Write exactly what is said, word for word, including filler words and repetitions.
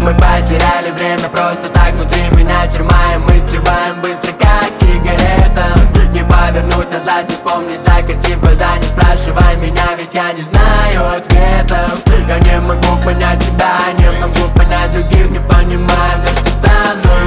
мы потеряли время просто так внутри меня тюрьма, и мы сливаем быстро, как сигарета. Не повернуть назад, не вспомнить, закатив глаза. Не спрашивай меня, ведь я не знаю ответов. Я не могу понять себя, не могу понять других, не понимаю, на что со мной.